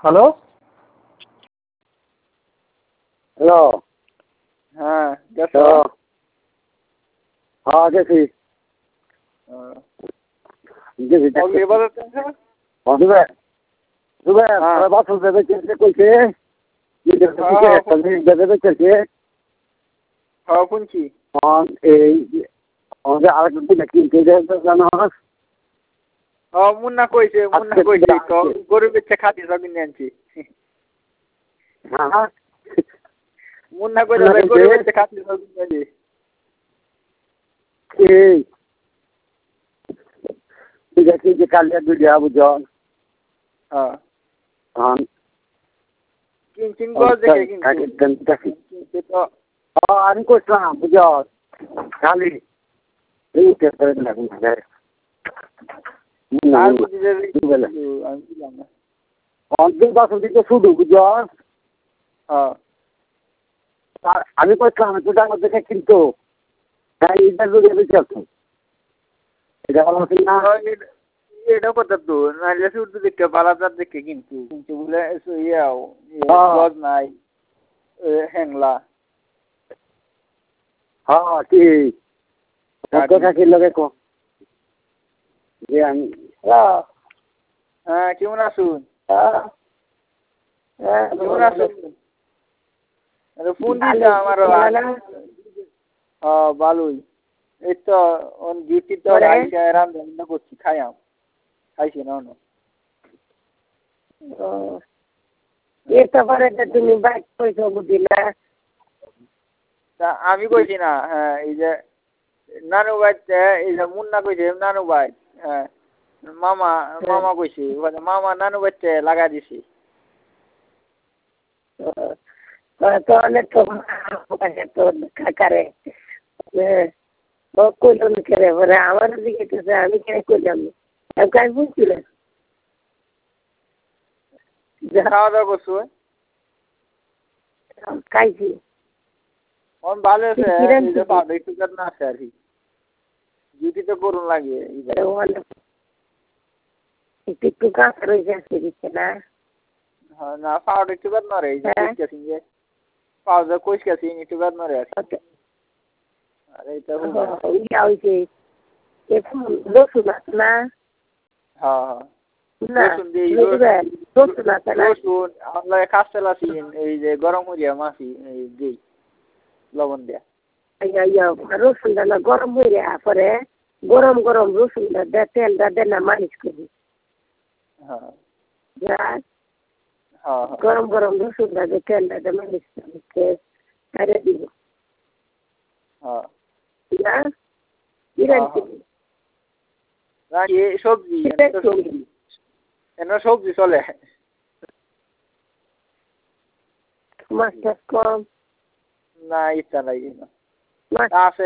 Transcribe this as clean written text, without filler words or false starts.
Hello hello. হ্যাঁ গেছো? হ্যাঁ গেছি গেছি এবারে জুবের জুবের হ্যাঁ। বাসল দেবে কইছে দেবে কইছে হ্যাঁ শুনছি। এই আমাদের আরেকটা কিনতে জানো মুন্না কইছে তো গরু বেচে খাতি সব কিনে আনছি। হ্যাঁ মুন্না কইছে গরু বেচে খাতি সব কিনে আনছি। এই ঠিক আছে যে কালিয়া দুলিয়া বুঝো হ্যাঁ হ্যাঁ কিনছিন গজ দেখে কিনছি তো আমি করছিলাম বুঝো খালি এই পেপারে লাগুন আর বুঝি যে আমি বুঝলাম না। অন্তর বাসন দিকে শুধু বুঝো হ্যাঁ আমি করছিলাম একটু ডাঙর দেখে কিন্তু হ্যাঁ এইটা যদি আমি চলতো এটা ভালো না এটা কথা তো নাইলে শুধু দেখতে পালাদার দেখে কিন্তু বলে ইয়াও গজ নাই হ্যাংলা হ্যাঁ ঠিক কাকির লগে কো যে আমি হ্যাঁ কেমন আসুন? কেমন আসুন? ফোন দিস আমার ভালোই এই তো ডিউটি তো রান্না করছি খাইয়াম খাইছি না তুমি বাইক পয়সা বুঝি না তা আমি কইছি না হ্যাঁ এই যে নানু ভাই এই যে মুন্না কইছে নানু ভাই হ্যাঁ মামা মামা কইছি মামা নানু ভাইতে লাগা দিছি অনেক কাকারে কইল কেড়ে পরে আমার দিকে আমি কেন করলাম আমি বুঝছিলাম খাওয়া দাওয়া করছো খাইছি ভালো আছে একটু না আছে আর কি ডিউটি তো করুন লাগে একটু কাজ রয়েছে দিচ্ছে না হ্যাঁ না পাউডার একটু বাদ নরে এই যে পাউডার কইস গেছি একটু বাদ নরে আর আরে এটা হইছে রসুন আছে না হ্যাঁ রসুন দিই রসুন আছে না রসুন আমরা কাঁচতেল আছি এই যে গরম হইয়া মাছি এই দিই লবণ দিয়া রসুনটা না গরম হয়ে পরে গরম গরম রসুনটা দে তেলটা দে না মালিশ করি হ্যাঁ গরম গরম রসুনটা দে তেলটা দে মালিশ করি দিব সবজি সবজি চলে মাছ টাছ কম না ইচ্ছা নাই আছে